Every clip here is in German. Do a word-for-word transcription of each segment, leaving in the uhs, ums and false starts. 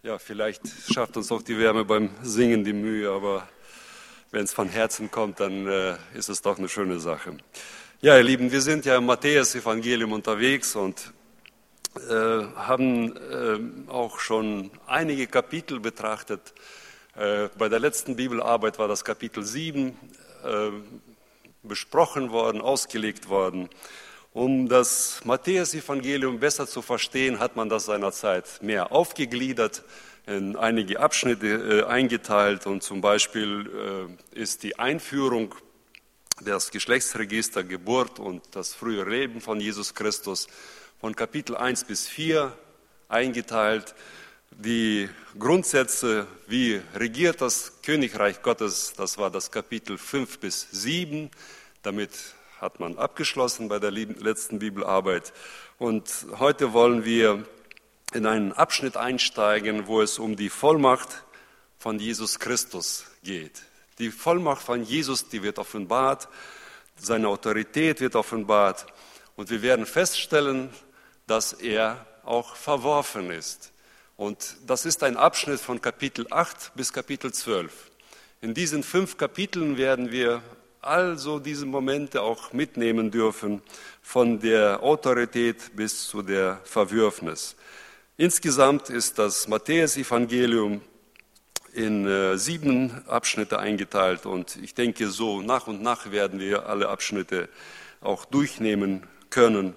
Ja, vielleicht schafft uns auch die Wärme beim Singen die Mühe, aber wenn es von Herzen kommt, dann äh, ist es doch eine schöne Sache. Ja, ihr Lieben, wir sind ja im Matthäus-Evangelium unterwegs und äh, haben äh, auch schon einige Kapitel betrachtet. Äh, bei der letzten Bibelarbeit war das Kapitel sieben äh, besprochen worden, ausgelegt worden. Um das Matthäus-Evangelium besser zu verstehen, hat man das seinerzeit mehr aufgegliedert, in einige Abschnitte äh, eingeteilt. Und zum Beispiel äh, ist die Einführung, das Geschlechtsregister, Geburt und das frühe Leben von Jesus Christus von Kapitel eins bis vier eingeteilt. Die Grundsätze, wie regiert das Königreich Gottes, das war das Kapitel fünf bis sieben. Damit hat man abgeschlossen bei der letzten Bibelarbeit. Und heute wollen wir in einen Abschnitt einsteigen, wo es um die Vollmacht von Jesus Christus geht. Die Vollmacht von Jesus, die wird offenbart, seine Autorität wird offenbart. Und wir werden feststellen, dass er auch verworfen ist. Und das ist ein Abschnitt von Kapitel acht bis Kapitel zwölf. In diesen fünf Kapiteln werden wir also diese Momente auch mitnehmen dürfen, von der Autorität bis zu der Verwürfnis. Insgesamt ist das Matthäus-Evangelium in äh, sieben Abschnitte eingeteilt und ich denke, so nach und nach werden wir alle Abschnitte auch durchnehmen können.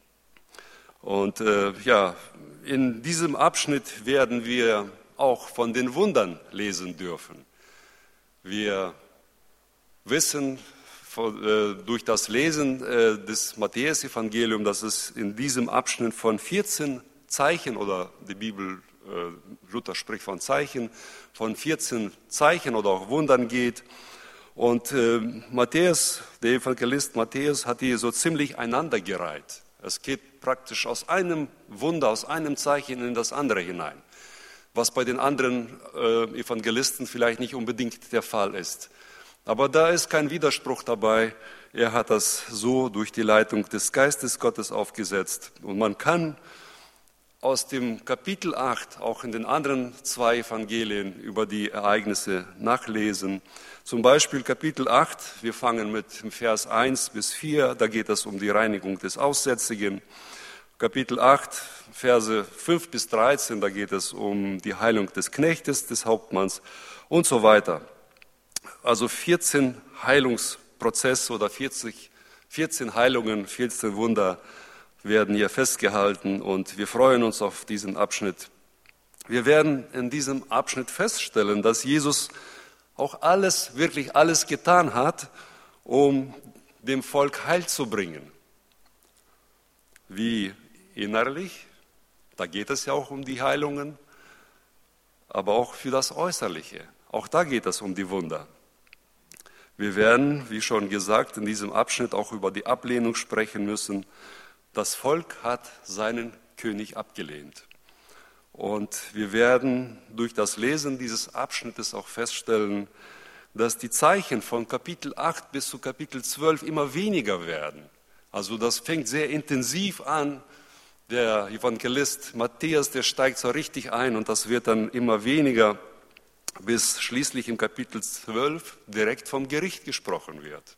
Und äh, ja, in diesem Abschnitt werden wir auch von den Wundern lesen dürfen. Wir wissen durch das Lesen des Matthäus-Evangeliums, dass es in diesem Abschnitt von vierzehn Zeichen, oder die Bibel, Luther spricht von Zeichen, von vierzehn Zeichen oder auch Wundern geht. Und Matthäus, der Evangelist Matthäus, hat die so ziemlich einandergereiht. Es geht praktisch aus einem Wunder, aus einem Zeichen in das andere hinein, was bei den anderen Evangelisten vielleicht nicht unbedingt der Fall ist. Aber da ist kein Widerspruch dabei. Er hat das so durch die Leitung des Geistes Gottes aufgesetzt. Und man kann aus dem Kapitel acht auch in den anderen zwei Evangelien über die Ereignisse nachlesen. Zum Beispiel Kapitel acht, wir fangen mit Vers eins bis vier, da geht es um die Reinigung des Aussätzigen. Kapitel acht, Verse fünf bis dreizehn, da geht es um die Heilung des Knechtes, des Hauptmanns und so weiter. Also vierzehn Heilungsprozesse oder vierzig, vierzehn Heilungen, vierzehn Wunder werden hier festgehalten und wir freuen uns auf diesen Abschnitt. Wir werden in diesem Abschnitt feststellen, dass Jesus auch alles, wirklich alles getan hat, um dem Volk Heil zu bringen. Wie innerlich, da geht es ja auch um die Heilungen, aber auch für das Äußerliche. Auch da geht es um die Wunder. Wir werden, wie schon gesagt, in diesem Abschnitt auch über die Ablehnung sprechen müssen. Das Volk hat seinen König abgelehnt. Und wir werden durch das Lesen dieses Abschnittes auch feststellen, dass die Zeichen von Kapitel acht bis zu Kapitel zwölf immer weniger werden. Also das fängt sehr intensiv an. Der Evangelist Matthäus, der steigt so richtig ein und das wird dann immer weniger, bis schließlich im Kapitel zwölf direkt vom Gericht gesprochen wird.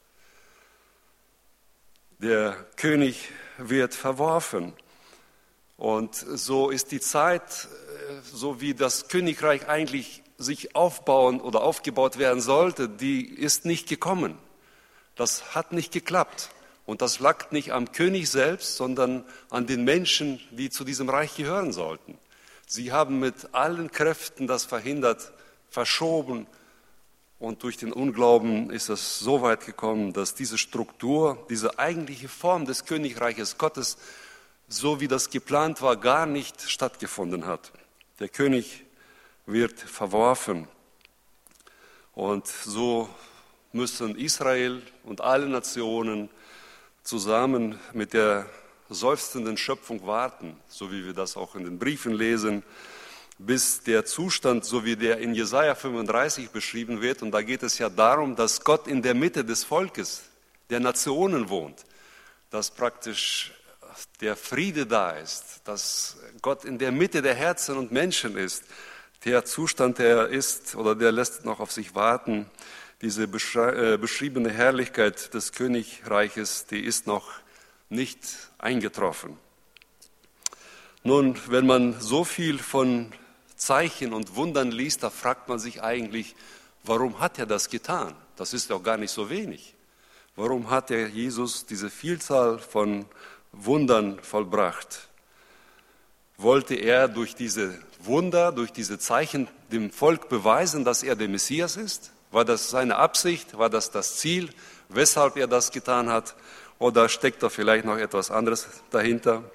Der König wird verworfen. Und so ist die Zeit, so wie das Königreich eigentlich sich aufbauen oder aufgebaut werden sollte, die ist nicht gekommen. Das hat nicht geklappt. Und das lag nicht am König selbst, sondern an den Menschen, die zu diesem Reich gehören sollten. Sie haben mit allen Kräften das verhindert, verschoben und durch den Unglauben ist es so weit gekommen, dass diese Struktur, diese eigentliche Form des Königreiches Gottes, so wie das geplant war, gar nicht stattgefunden hat. Der König wird verworfen und so müssen Israel und alle Nationen zusammen mit der seufzenden Schöpfung warten, so wie wir das auch in den Briefen lesen, bis der Zustand, so wie der in Jesaja fünfunddreißig beschrieben wird, und da geht es ja darum, dass Gott in der Mitte des Volkes, der Nationen wohnt, dass praktisch der Friede da ist, dass Gott in der Mitte der Herzen und Menschen ist, der Zustand, der ist oder der lässt noch auf sich warten. Diese beschriebene Herrlichkeit des Königreiches, die ist noch nicht eingetroffen. Nun, wenn man so viel von Zeichen und Wundern liest, da fragt man sich eigentlich, warum hat er das getan? Das ist doch gar nicht so wenig. Warum hat der Jesus diese Vielzahl von Wundern vollbracht? Wollte er durch diese Wunder, durch diese Zeichen dem Volk beweisen, dass er der Messias ist? War das seine Absicht? War das das Ziel, weshalb er das getan hat? Oder steckt da vielleicht noch etwas anderes dahinter?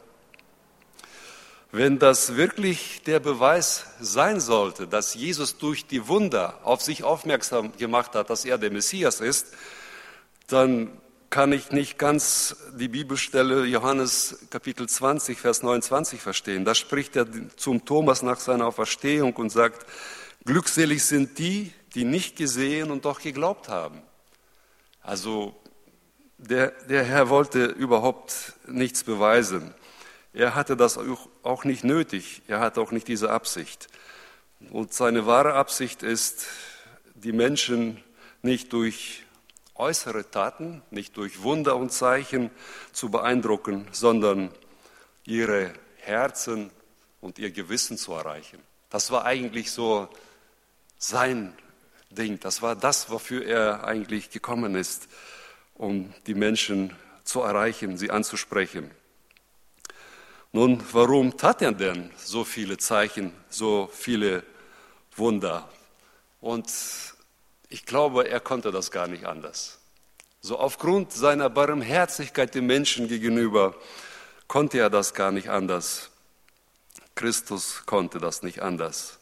Wenn das wirklich der Beweis sein sollte, dass Jesus durch die Wunder auf sich aufmerksam gemacht hat, dass er der Messias ist, dann kann ich nicht ganz die Bibelstelle Johannes Kapitel zwanzig, Vers neunundzwanzig verstehen. Da spricht er zum Thomas nach seiner Auferstehung und sagt, glückselig sind die, die nicht gesehen und doch geglaubt haben. Also der, der Herr wollte überhaupt nichts beweisen. Er hatte das auch nicht nötig, er hatte auch nicht diese Absicht. Und seine wahre Absicht ist, die Menschen nicht durch äußere Taten, nicht durch Wunder und Zeichen zu beeindrucken, sondern ihre Herzen und ihr Gewissen zu erreichen. Das war eigentlich so sein Ding, das war das, wofür er eigentlich gekommen ist, um die Menschen zu erreichen, sie anzusprechen. Nun, warum tat er denn so viele Zeichen, so viele Wunder? Und ich glaube, er konnte das gar nicht anders. So aufgrund seiner Barmherzigkeit den Menschen gegenüber konnte er das gar nicht anders. Christus konnte das nicht anders.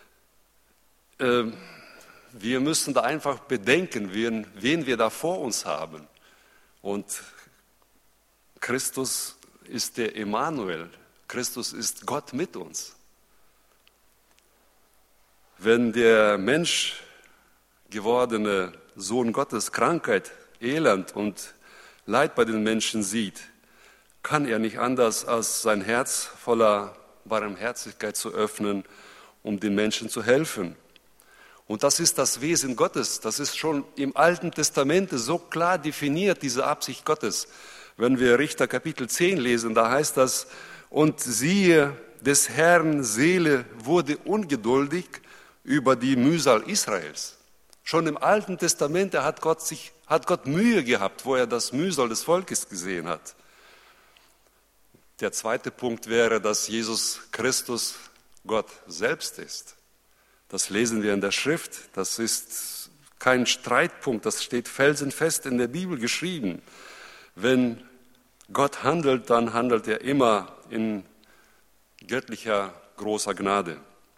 Wir müssen da einfach bedenken, wen, wen wir da vor uns haben. Und Christus ist der Emmanuel. Christus ist Gott mit uns. Wenn der Mensch gewordene Sohn Gottes Krankheit, Elend und Leid bei den Menschen sieht, kann er nicht anders, als sein Herz voller Barmherzigkeit zu öffnen, um den Menschen zu helfen. Und das ist das Wesen Gottes. Das ist schon im Alten Testament so klar definiert, diese Absicht Gottes. Wenn wir Richter Kapitel zehn lesen, da heißt das, und siehe, des Herrn Seele wurde ungeduldig über die Mühsal Israels. Schon im Alten Testament hat Gott, sich, hat Gott Mühe gehabt, wo er das Mühsal des Volkes gesehen hat. Der zweite Punkt wäre, dass Jesus Christus Gott selbst ist. Das lesen wir in der Schrift. Das ist kein Streitpunkt, das steht felsenfest in der Bibel geschrieben. Wenn Gott handelt, dann handelt er immer in göttlicher großer Gnade.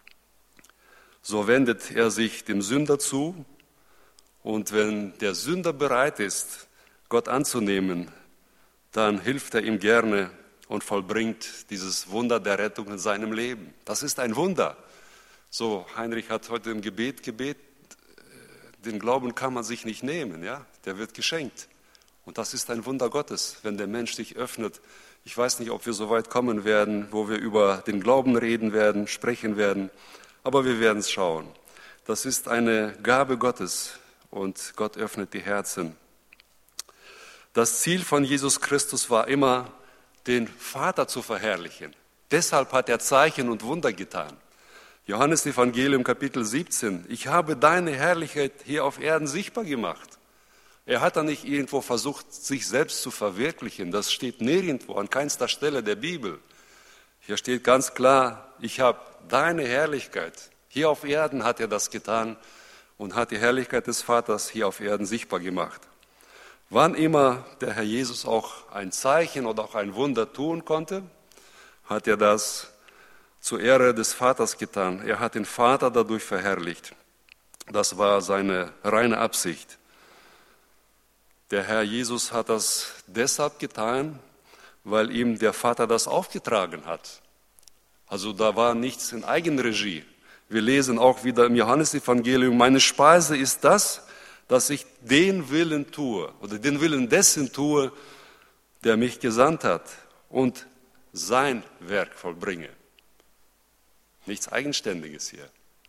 So wendet er sich dem Sünder zu, und wenn der Sünder bereit ist, Gott anzunehmen, dann hilft er ihm gerne und vollbringt dieses Wunder der Rettung in seinem Leben. Das ist ein Wunder. So, Heinrich hat heute im Gebet gebetet, den Glauben kann man sich nicht nehmen, ja? Der wird geschenkt. Und das ist ein Wunder Gottes, wenn der Mensch sich öffnet. Ich weiß nicht, ob wir so weit kommen werden, wo wir über den Glauben reden werden, sprechen werden, aber wir werden es schauen. Das ist eine Gabe Gottes und Gott öffnet die Herzen. Das Ziel von Jesus Christus war immer, den Vater zu verherrlichen. Deshalb hat er Zeichen und Wunder getan. Johannes Evangelium Kapitel siebzehn, ich habe deine Herrlichkeit hier auf Erden sichtbar gemacht. Er hat da nicht irgendwo versucht, sich selbst zu verwirklichen. Das steht nirgendwo, an keinster Stelle der Bibel. Hier steht ganz klar, ich habe deine Herrlichkeit. Hier auf Erden hat er das getan und hat die Herrlichkeit des Vaters hier auf Erden sichtbar gemacht. Wann immer der Herr Jesus auch ein Zeichen oder auch ein Wunder tun konnte, hat er das zur Ehre des Vaters getan. Er hat den Vater dadurch verherrlicht. Das war seine reine Absicht. Der Herr Jesus hat das deshalb getan, weil ihm der Vater das aufgetragen hat. Also da war nichts in Eigenregie. Wir lesen auch wieder im Johannesevangelium, meine Speise ist das, dass ich den Willen tue oder den Willen dessen tue, der mich gesandt hat und sein Werk vollbringe. Nichts Eigenständiges hier.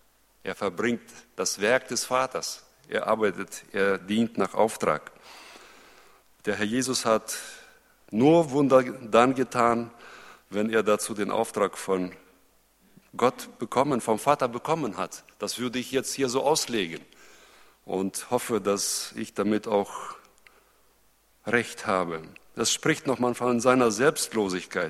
Er verbringt das Werk des Vaters. Er arbeitet, er dient nach Auftrag. Der Herr Jesus hat nur Wunder dann getan, wenn er dazu den Auftrag von Gott bekommen, vom Vater bekommen hat. Das würde ich jetzt hier so auslegen und hoffe, dass ich damit auch recht habe. Das spricht nochmal von seiner Selbstlosigkeit.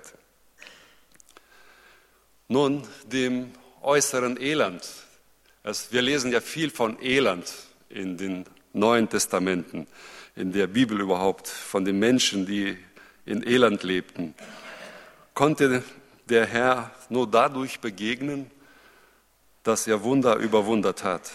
Nun, dem äußeren Elend. Wir lesen ja viel von Elend in den Neuen Testamenten, in der Bibel überhaupt, von den Menschen, die in Elend lebten. Konnte der Herr nur dadurch begegnen, dass er Wunder über Wunder tat.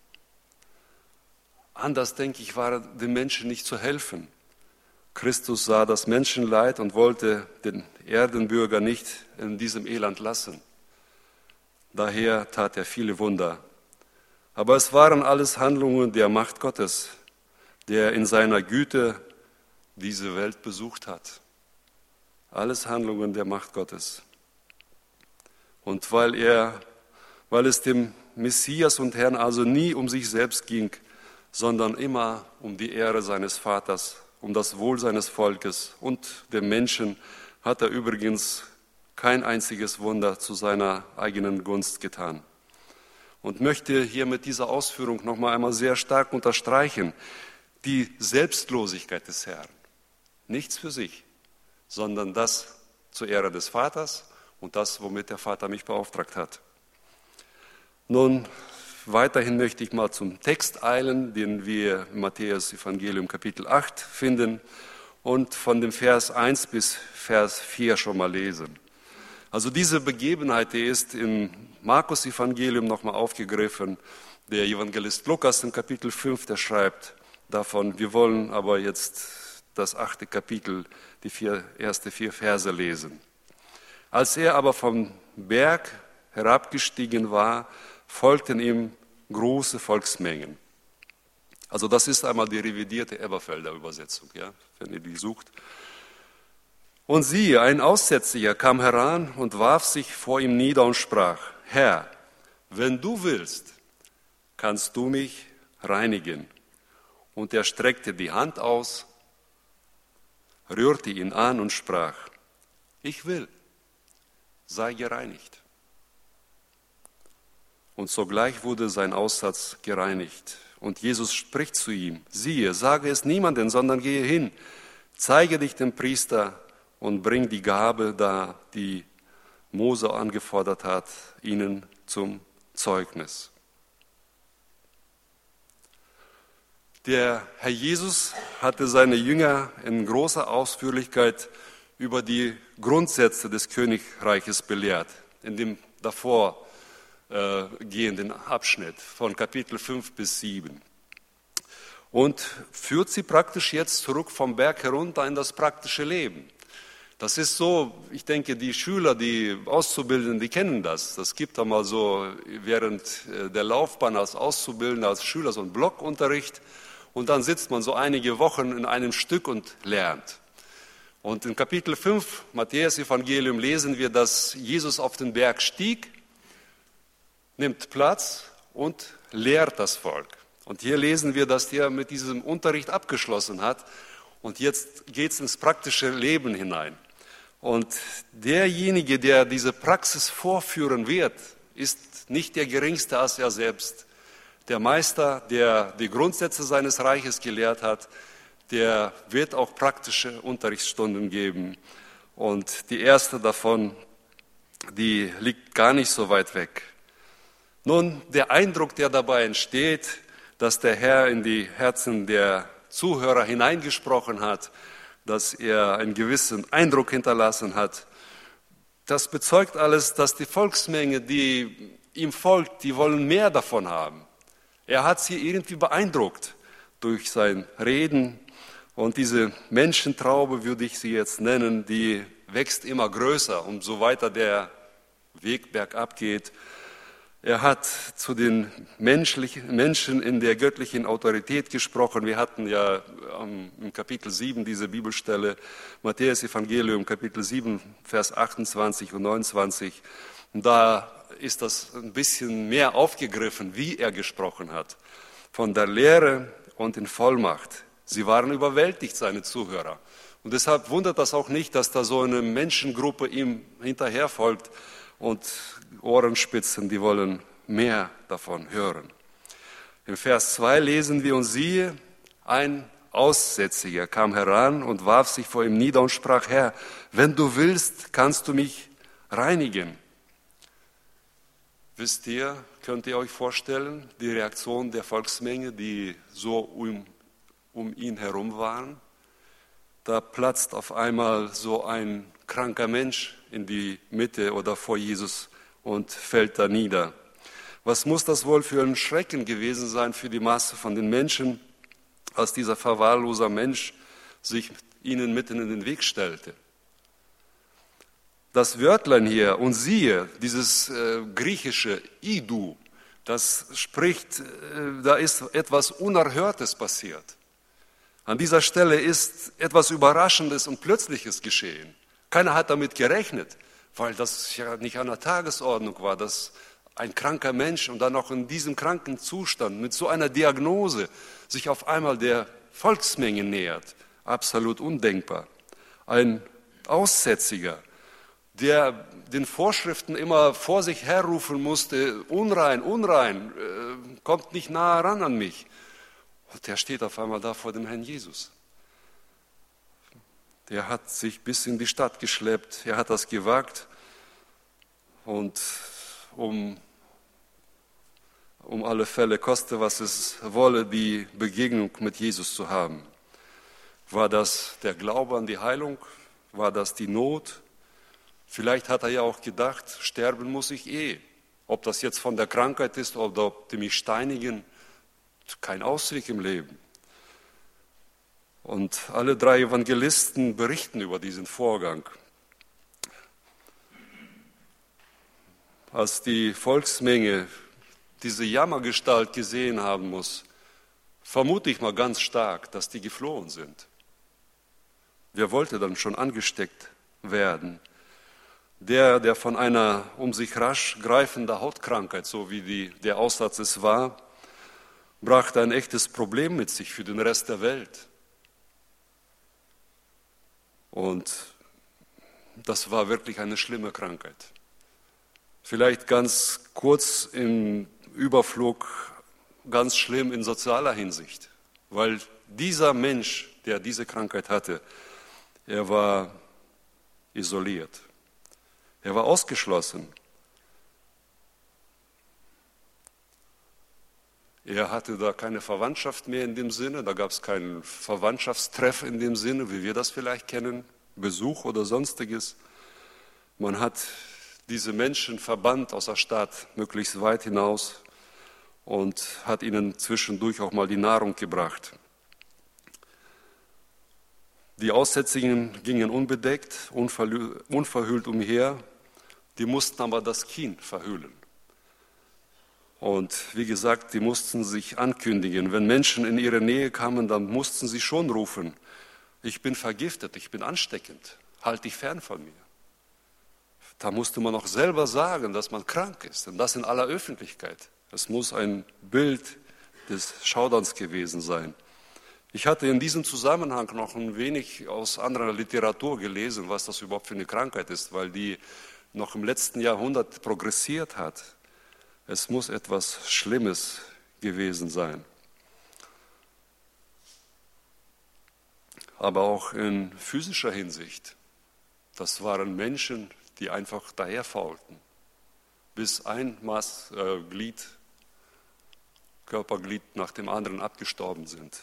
Anders, denke ich, war den Menschen nicht zu helfen. Christus sah das Menschenleid und wollte den Erdenbürger nicht in diesem Elend lassen. Daher tat er viele Wunder. Aber es waren alles Handlungen der Macht Gottes, der in seiner Güte diese Welt besucht hat. Alles Handlungen der Macht Gottes. Und weil er, weil es dem Messias und Herrn also nie um sich selbst ging, sondern immer um die Ehre seines Vaters, um das Wohl seines Volkes und der Menschen, hat er übrigens kein einziges Wunder zu seiner eigenen Gunst getan. Und möchte hier mit dieser Ausführung noch mal einmal sehr stark unterstreichen, die Selbstlosigkeit des Herrn. Nichts für sich, sondern das zur Ehre des Vaters und das, womit der Vater mich beauftragt hat. Nun, weiterhin möchte ich mal zum Text eilen, den wir im Matthäus Evangelium Kapitel acht finden und von dem Vers eins bis Vers vier schon mal lesen. Also diese Begebenheit, die ist im Markus Evangelium nochmal aufgegriffen. Der Evangelist Lukas im Kapitel fünf, der schreibt davon. Wir wollen aber jetzt das achte Kapitel, die vier, erste vier Verse lesen. Als er aber vom Berg herabgestiegen war, folgten ihm große Volksmengen. Also das ist einmal die revidierte Elberfelder Übersetzung, ja, wenn ihr die sucht. Und siehe, ein Aussätziger kam heran und warf sich vor ihm nieder und sprach: Herr, wenn du willst, kannst du mich reinigen. Und er streckte die Hand aus, rührte ihn an und sprach: Ich will, sei gereinigt. Und sogleich wurde sein Aussatz gereinigt. Und Jesus spricht zu ihm: Siehe, sage es niemandem, sondern gehe hin, zeige dich dem Priester und bring die Gabe dar, die Mose angefordert hat, ihnen zum Zeugnis. Der Herr Jesus hatte seine Jünger in großer Ausführlichkeit über die Grundsätze des Königreiches belehrt, in dem davor äh, gehenden Abschnitt von Kapitel fünf bis sieben. Und führt sie praktisch jetzt zurück vom Berg herunter in das praktische Leben. Das ist so, ich denke, die Schüler, die Auszubildenden, die kennen das. Das gibt einmal so während der Laufbahn als Auszubildender, als Schüler so einen Blockunterricht. Und dann sitzt man so einige Wochen in einem Stück und lernt. Und in Kapitel fünf, Matthäus Evangelium, lesen wir, dass Jesus auf den Berg stieg, nimmt Platz und lehrt das Volk. Und hier lesen wir, dass er mit diesem Unterricht abgeschlossen hat. Und jetzt geht es ins praktische Leben hinein. Und derjenige, der diese Praxis vorführen wird, ist nicht der Geringste als er selbst. Der Meister, der die Grundsätze seines Reiches gelehrt hat, der wird auch praktische Unterrichtsstunden geben. Und die erste davon, die liegt gar nicht so weit weg. Nun, der Eindruck, der dabei entsteht, dass der Herr in die Herzen der Zuhörer hineingesprochen hat, dass er einen gewissen Eindruck hinterlassen hat. Das bezeugt alles, dass die Volksmenge, die ihm folgt, die wollen mehr davon haben. Er hat sie irgendwie beeindruckt durch sein Reden. Und diese Menschentraube, würde ich sie jetzt nennen, die wächst immer größer, umso weiter der Weg bergab geht. Er hat zu den menschlichen Menschen in der göttlichen Autorität gesprochen. Wir hatten ja im Kapitel sieben diese Bibelstelle, Matthäus Evangelium, Kapitel sieben, Vers achtundzwanzig und neunundzwanzig. Und da ist das ein bisschen mehr aufgegriffen, wie er gesprochen hat. Von der Lehre und in Vollmacht. Sie waren überwältigt, seine Zuhörer. Und deshalb wundert das auch nicht, dass da so eine Menschengruppe ihm hinterher folgt und Ohrenspitzen, die wollen mehr davon hören. Im Vers zwei lesen wir, und siehe, ein Aussätziger kam heran und warf sich vor ihm nieder und sprach, Herr, wenn du willst, kannst du mich reinigen. Wisst ihr, könnt ihr euch vorstellen, die Reaktion der Volksmenge, die so um, um ihn herum waren? Da platzt auf einmal so ein kranker Mensch in die Mitte oder vor Jesus und fällt da nieder. Was muss das wohl für ein Schrecken gewesen sein für die Masse von den Menschen, als dieser verwahrloser Mensch sich ihnen mitten in den Weg stellte? Das Wörtlein hier, und siehe, dieses äh, griechische Idu, das spricht, äh, da ist etwas Unerhörtes passiert. An dieser Stelle ist etwas Überraschendes und Plötzliches geschehen. Keiner hat damit gerechnet, weil das ja nicht an der Tagesordnung war, dass ein kranker Mensch und dann auch in diesem kranken Zustand mit so einer Diagnose sich auf einmal der Volksmenge nähert. Absolut undenkbar. Ein Aussätziger, der den Vorschriften immer vor sich herrufen musste, unrein, unrein, äh, kommt nicht nahe ran an mich. Und der steht auf einmal da vor dem Herrn Jesus. Der hat sich bis in die Stadt geschleppt, er hat das gewagt und um, um alle Fälle, koste was es wolle, die Begegnung mit Jesus zu haben. War das der Glaube an die Heilung? War das die Not? Vielleicht hat er ja auch gedacht, sterben muss ich eh. Ob das jetzt von der Krankheit ist oder ob die mich steinigen, kein Ausweg im Leben. Und alle drei Evangelisten berichten über diesen Vorgang. Als die Volksmenge diese Jammergestalt gesehen haben muss, vermute ich mal ganz stark, dass die geflohen sind. Wer wollte dann schon angesteckt werden? Der, der von einer um sich rasch greifenden Hautkrankheit, so wie die, der Aussatz es war, brachte ein echtes Problem mit sich für den Rest der Welt. Und das war wirklich eine schlimme Krankheit. Vielleicht ganz kurz im Überflug, ganz schlimm in sozialer Hinsicht, weil dieser Mensch, der diese Krankheit hatte, er war isoliert. Er war ausgeschlossen. Er hatte da keine Verwandtschaft mehr in dem Sinne, da gab es keinen Verwandtschaftstreff in dem Sinne, wie wir das vielleicht kennen, Besuch oder sonstiges. Man hat diese Menschen verbannt aus der Stadt, möglichst weit hinaus, und hat ihnen zwischendurch auch mal die Nahrung gebracht. Die Aussätzigen gingen unbedeckt, unverhüllt umher, die mussten aber das Kinn verhüllen. Und wie gesagt, die mussten sich ankündigen. Wenn Menschen in ihre Nähe kamen, dann mussten sie schon rufen, ich bin vergiftet, ich bin ansteckend, halt dich fern von mir. Da musste man auch selber sagen, dass man krank ist, und das in aller Öffentlichkeit. Es muss ein Bild des Schauderns gewesen sein. Ich hatte in diesem Zusammenhang noch ein wenig aus anderer Literatur gelesen, was das überhaupt für eine Krankheit ist, weil die noch im letzten Jahrhundert progressiert hat. Es muss etwas Schlimmes gewesen sein. Aber auch in physischer Hinsicht. Das waren Menschen, die einfach daherfaulten, bis ein Maß, äh, Glied, Körperglied nach dem anderen abgestorben sind.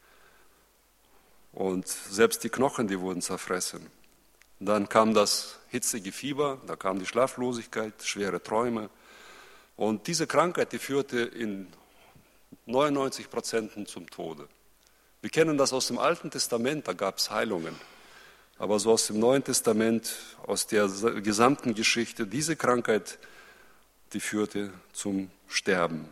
Und selbst die Knochen, die wurden zerfressen. Dann kam das hitzige Fieber, da kam die Schlaflosigkeit, schwere Träume. Und diese Krankheit, die führte in neunundneunzig Prozent zum Tode. Wir kennen das aus dem Alten Testament, da gab es Heilungen. Aber so aus dem Neuen Testament, aus der gesamten Geschichte, diese Krankheit, die führte zum Sterben.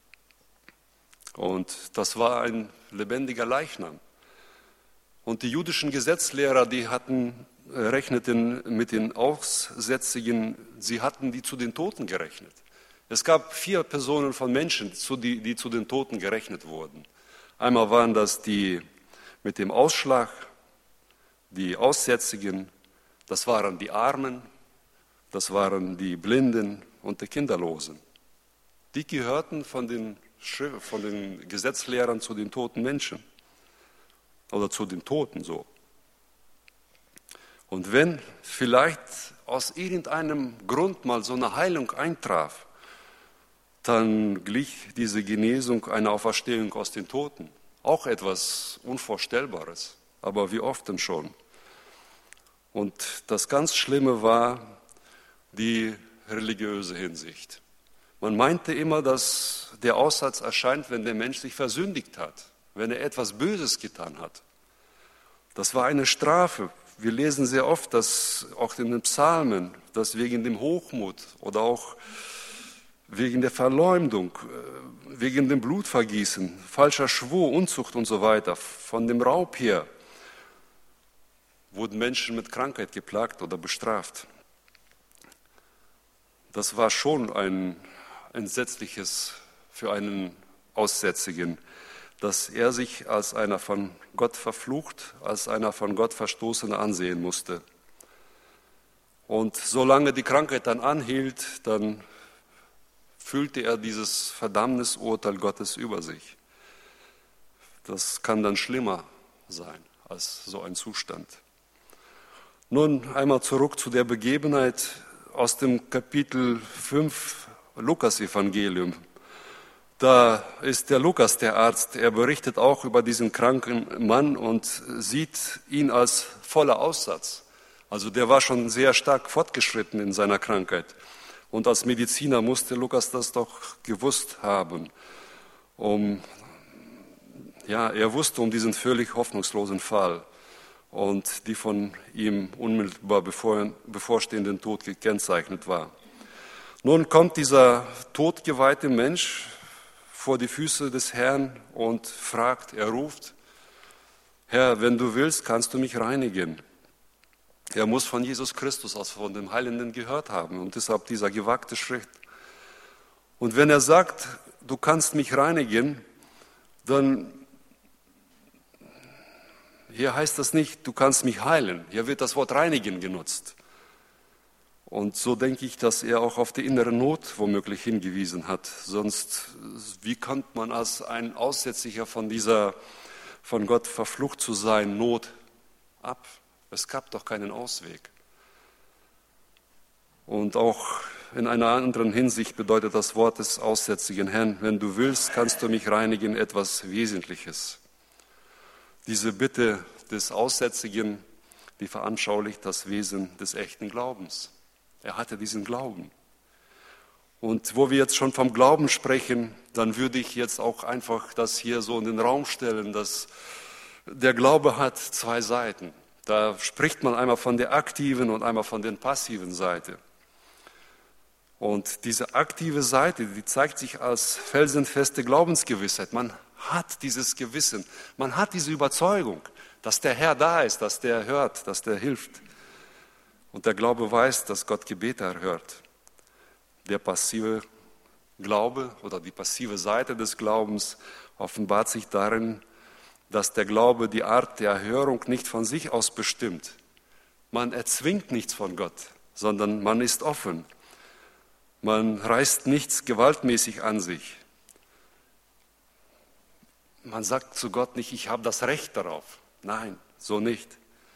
Und das war ein lebendiger Leichnam. Und die jüdischen Gesetzlehrer, die hatten, rechneten mit den Aussätzigen, sie hatten die zu den Toten gerechnet. Es gab vier Personen von Menschen, die, die zu den Toten gerechnet wurden. Einmal waren das die mit dem Ausschlag, die Aussätzigen, das waren die Armen, das waren die Blinden und die Kinderlosen. Die gehörten von den, von den Gesetzlehrern zu den toten Menschen oder zu den Toten so. Und wenn vielleicht aus irgendeinem Grund mal so eine Heilung eintraf, dann glich diese Genesung einer Auferstehung aus den Toten. Auch etwas Unvorstellbares, aber wie oft denn schon. Und das ganz Schlimme war die religiöse Hinsicht. Man meinte immer, dass der Aussatz erscheint, wenn der Mensch sich versündigt hat, wenn er etwas Böses getan hat. Das war eine Strafe. Wir lesen sehr oft, dass auch in den Psalmen, dass wegen dem Hochmut oder auch wegen der Verleumdung, wegen dem Blutvergießen, falscher Schwur, Unzucht und so weiter, von dem Raub her, wurden Menschen mit Krankheit geplagt oder bestraft. Das war schon ein entsetzliches für einen Aussätzigen, dass er sich als einer von Gott verflucht, als einer von Gott Verstoßener ansehen musste. Und solange die Krankheit dann anhielt, dann fühlte er dieses Verdammnisurteil Gottes über sich. Das kann dann schlimmer sein als so ein Zustand. Nun einmal zurück zu der Begebenheit aus dem Kapitel fünf Lukas-Evangelium. Da ist der Lukas, der Arzt, er berichtet auch über diesen kranken Mann und sieht ihn als voller Aussatz. Also der war schon sehr stark fortgeschritten in seiner Krankheit. Und als Mediziner musste Lukas das doch gewusst haben. Um, ja, er wusste um diesen völlig hoffnungslosen Fall und die von ihm unmittelbar bevor, bevorstehenden Tod gekennzeichnet war. Nun kommt dieser todgeweihte Mensch vor die Füße des Herrn und fragt, er ruft, Herr, wenn du willst, kannst du mich reinigen. Er muss von Jesus Christus, also von dem Heilenden, gehört haben und deshalb dieser gewagte Schritt. Und wenn er sagt, du kannst mich reinigen, dann hier heißt das nicht, du kannst mich heilen. Hier wird das Wort reinigen genutzt. Und so denke ich, dass er auch auf die innere Not womöglich hingewiesen hat. Sonst, wie könnte man als ein Aussätziger von dieser, von Gott verflucht zu sein, Not ab? Es gab doch keinen Ausweg. Und auch in einer anderen Hinsicht bedeutet das Wort des aussätzigen Herrn, wenn du willst, kannst du mich reinigen, etwas Wesentliches. Diese Bitte des Aussätzigen, die veranschaulicht das Wesen des echten Glaubens. Er hatte diesen Glauben. Und wo wir jetzt schon vom Glauben sprechen, dann würde ich jetzt auch einfach das hier so in den Raum stellen, dass der Glaube hat zwei Seiten. Da spricht man einmal von der aktiven und einmal von der passiven Seite. Und diese aktive Seite, die zeigt sich als felsenfeste Glaubensgewissheit. Man hat dieses Gewissen, man hat diese Überzeugung, dass der Herr da ist, dass der hört, dass der hilft. Und der Glaube weiß, dass Gott Gebete erhört. Der passive Glaube oder die passive Seite des Glaubens offenbart sich darin, dass der Glaube die Art der Erhörung nicht von sich aus bestimmt. Man erzwingt nichts von Gott, sondern man ist offen. Man reißt nichts gewaltmäßig an sich. Man sagt zu Gott nicht, ich habe das Recht darauf. Nein, so nicht.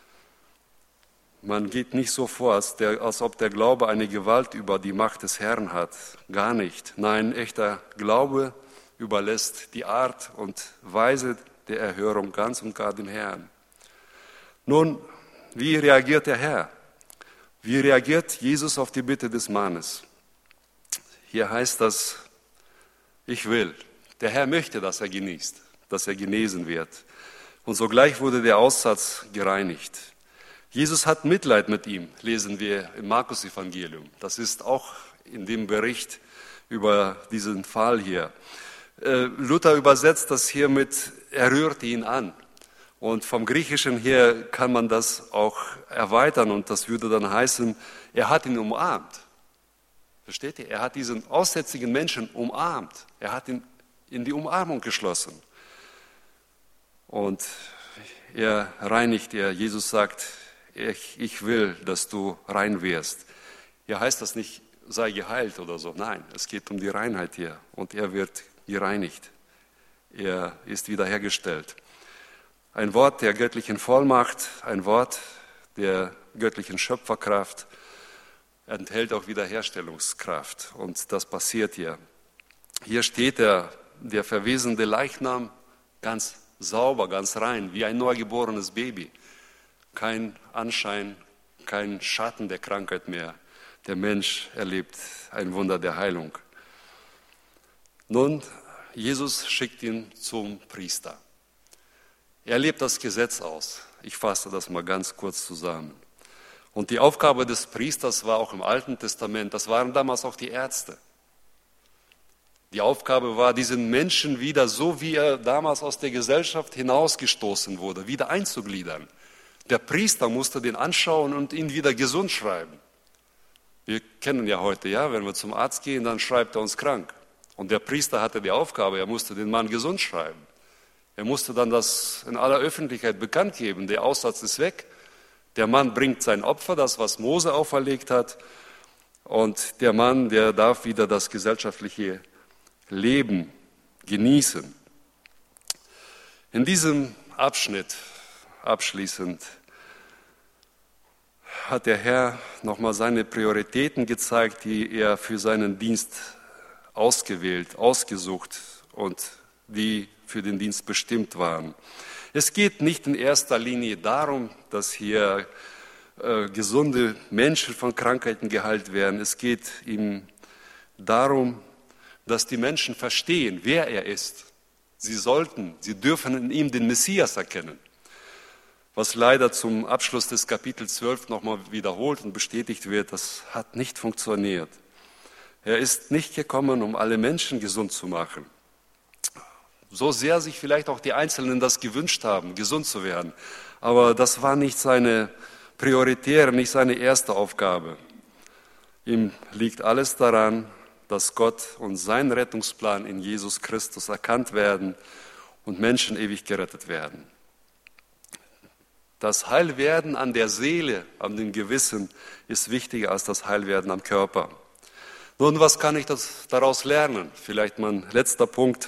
Man geht nicht so vor, als, der, als ob der Glaube eine Gewalt über die Macht des Herrn hat. Gar nicht. Nein, echter Glaube überlässt die Art und Weise der Erhörung ganz und gar dem Herrn. Nun, wie reagiert der Herr? Wie reagiert Jesus auf die Bitte des Mannes? Hier heißt das, ich will. Der Herr möchte, dass er genießt, dass er genesen wird. Und sogleich wurde der Aussatz gereinigt. Jesus hat Mitleid mit ihm, lesen wir im Markus-Evangelium. Das ist auch in dem Bericht über diesen Fall hier. Luther übersetzt das hier mit, er rührte ihn an. Und vom Griechischen her kann man das auch erweitern und das würde dann heißen, er hat ihn umarmt. Versteht ihr? Er hat diesen aussätzigen Menschen umarmt. Er hat ihn in die Umarmung geschlossen. Und er reinigt er. Jesus sagt, ich, ich will, dass du rein wirst. Hier heißt das nicht, sei geheilt oder so. Nein, es geht um die Reinheit hier. Und er wird gereinigt. Er ist wiederhergestellt. Ein Wort der göttlichen Vollmacht, ein Wort der göttlichen Schöpferkraft enthält auch Wiederherstellungskraft. Und das passiert hier. Hier steht der, der verwesende Leichnam ganz sauber, ganz rein, wie ein neugeborenes Baby. Kein Anschein, kein Schatten der Krankheit mehr. Der Mensch erlebt ein Wunder der Heilung. Nun, Jesus schickt ihn zum Priester. Er lebt das Gesetz aus. Ich fasse das mal ganz kurz zusammen. Und die Aufgabe des Priesters war auch im Alten Testament, das waren damals auch die Ärzte. Die Aufgabe war, diesen Menschen wieder, so wie er damals aus der Gesellschaft hinausgestoßen wurde, wieder einzugliedern. Der Priester musste den anschauen und ihn wieder gesund schreiben. Wir kennen ja heute, ja, wenn wir zum Arzt gehen, dann schreibt er uns krank. Und der Priester hatte die Aufgabe, er musste den Mann gesund schreiben. Er musste dann das in aller Öffentlichkeit bekannt geben, der Aussatz ist weg. Der Mann bringt sein Opfer, das, was Mose auferlegt hat. Und der Mann, der darf wieder das gesellschaftliche Leben genießen. In diesem Abschnitt, abschließend, hat der Herr nochmal seine Prioritäten gezeigt, die er für seinen Dienst ausgewählt, ausgesucht und die für den Dienst bestimmt waren. Es geht nicht in erster Linie darum, dass hier äh, gesunde Menschen von Krankheiten geheilt werden. Es geht ihm darum, dass die Menschen verstehen, wer er ist. Sie sollten, sie dürfen in ihm den Messias erkennen. Was leider zum Abschluss des Kapitels zwölf nochmal wiederholt und bestätigt wird, das hat nicht funktioniert. Er ist nicht gekommen, um alle Menschen gesund zu machen. So sehr sich vielleicht auch die Einzelnen das gewünscht haben, gesund zu werden. Aber das war nicht seine prioritäre, nicht seine erste Aufgabe. Ihm liegt alles daran, dass Gott und sein Rettungsplan in Jesus Christus erkannt werden und Menschen ewig gerettet werden. Das Heilwerden an der Seele, an dem Gewissen, ist wichtiger als das Heilwerden am Körper. Nun, was kann ich das daraus lernen? Vielleicht mein letzter Punkt.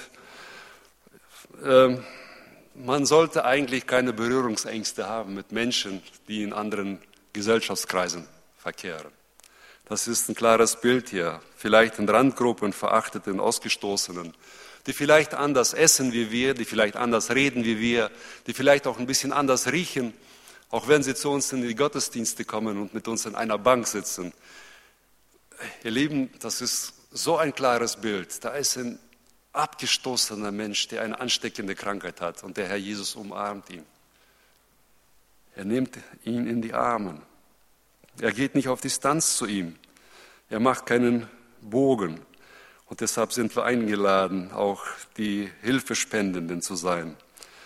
Ähm, man sollte eigentlich keine Berührungsängste haben mit Menschen, die in anderen Gesellschaftskreisen verkehren. Das ist ein klares Bild hier. Vielleicht in Randgruppen, Verachteten, Ausgestoßenen, die vielleicht anders essen wie wir, die vielleicht anders reden wie wir, die vielleicht auch ein bisschen anders riechen, auch wenn sie zu uns in die Gottesdienste kommen und mit uns in einer Bank sitzen. Ihr Lieben, das ist so ein klares Bild. Da ist ein abgestoßener Mensch, der eine ansteckende Krankheit hat und der Herr Jesus umarmt ihn. Er nimmt ihn in die Arme. Er geht nicht auf Distanz zu ihm. Er macht keinen Bogen. Und deshalb sind wir eingeladen, auch die Hilfespendenden zu sein.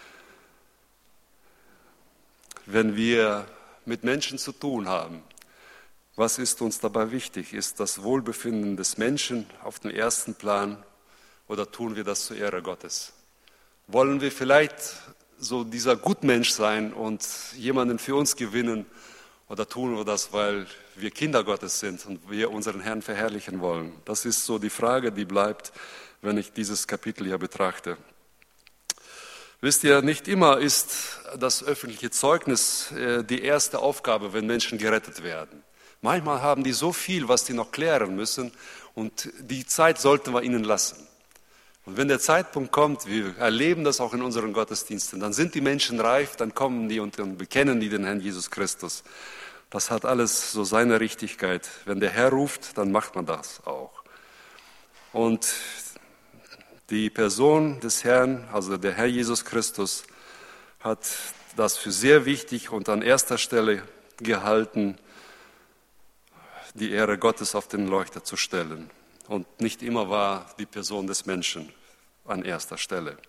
Wenn wir mit Menschen zu tun haben, was ist uns dabei wichtig? Ist das Wohlbefinden des Menschen auf dem ersten Plan oder tun wir das zur Ehre Gottes? Wollen wir vielleicht so dieser Gutmensch sein und jemanden für uns gewinnen oder tun wir das, weil wir Kinder Gottes sind und wir unseren Herrn verherrlichen wollen? Das ist so die Frage, die bleibt, wenn ich dieses Kapitel hier betrachte. Wisst ihr, nicht immer ist das öffentliche Zeugnis die erste Aufgabe, wenn Menschen gerettet werden. Manchmal haben die so viel, was die noch klären müssen und die Zeit sollten wir ihnen lassen. Und wenn der Zeitpunkt kommt, wir erleben das auch in unseren Gottesdiensten, dann sind die Menschen reif, dann kommen die und dann bekennen die den Herrn Jesus Christus. Das hat alles so seine Richtigkeit. Wenn der Herr ruft, dann macht man das auch. Und die Person des Herrn, also der Herr Jesus Christus, hat das für sehr wichtig und an erster Stelle gehalten, die Ehre Gottes auf den Leuchter zu stellen. Und nicht immer war die Person des Menschen an erster Stelle.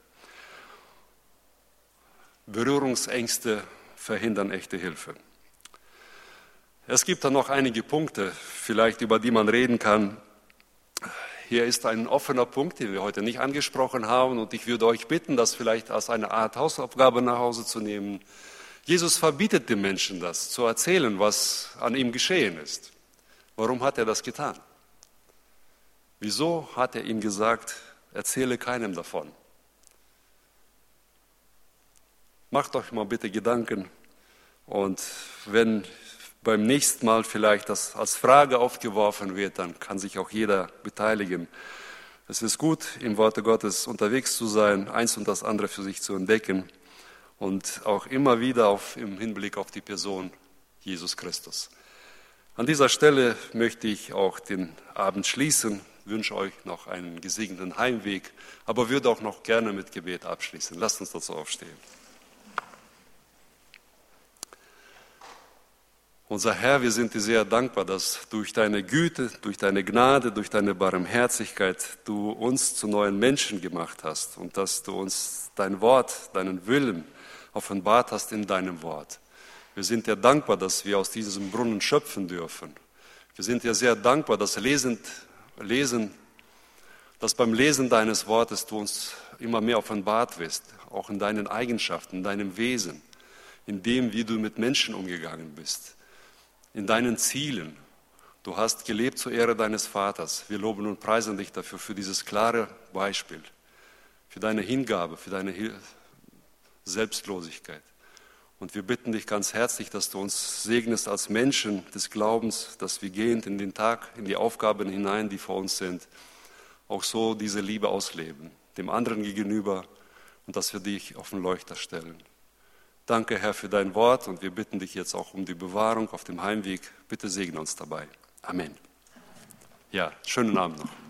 Berührungsängste verhindern echte Hilfe. Es gibt da noch einige Punkte, vielleicht über die man reden kann. hier ist ein offener Punkt, den wir heute nicht angesprochen haben, und ich würde euch bitten, das vielleicht als eine Art Hausaufgabe nach Hause zu nehmen. Jesus verbietet den Menschen das, zu erzählen, was an ihm geschehen ist. Warum hat er das getan? Wieso hat er ihm gesagt, erzähle keinem davon? Macht euch mal bitte Gedanken, und wenn beim nächsten Mal vielleicht das als Frage aufgeworfen wird, dann kann sich auch jeder beteiligen. Es ist gut, im Worte Gottes unterwegs zu sein, eins und das andere für sich zu entdecken und auch immer wieder auf, im Hinblick auf die Person Jesus Christus. An dieser Stelle möchte ich auch den Abend schließen, wünsche euch noch einen gesegneten Heimweg, aber würde auch noch gerne mit Gebet abschließen. Lasst uns dazu aufstehen. Unser Herr, wir sind dir sehr dankbar, dass durch deine Güte, durch deine Gnade, durch deine Barmherzigkeit du uns zu neuen Menschen gemacht hast und dass du uns dein Wort, deinen Willen offenbart hast in deinem Wort. Wir sind dir dankbar, dass wir aus diesem Brunnen schöpfen dürfen. Wir sind dir sehr dankbar, dass lesend, lesen, dass beim Lesen deines Wortes du uns immer mehr offenbart wirst, auch in deinen Eigenschaften, in deinem Wesen, in dem, wie du mit Menschen umgegangen bist. In deinen Zielen. Du hast gelebt zur Ehre deines Vaters. Wir loben und preisen dich dafür, für dieses klare Beispiel, für deine Hingabe, für deine Selbstlosigkeit. Und wir bitten dich ganz herzlich, dass du uns segnest als Menschen des Glaubens, dass wir gehend in den Tag, in die Aufgaben hinein, die vor uns sind, auch so diese Liebe ausleben, dem anderen gegenüber, und dass wir dich auf den Leuchter stellen. Danke, Herr, für dein Wort, und wir bitten dich jetzt auch um die Bewahrung auf dem Heimweg. Bitte segne uns dabei. Amen. Ja, schönen Abend noch.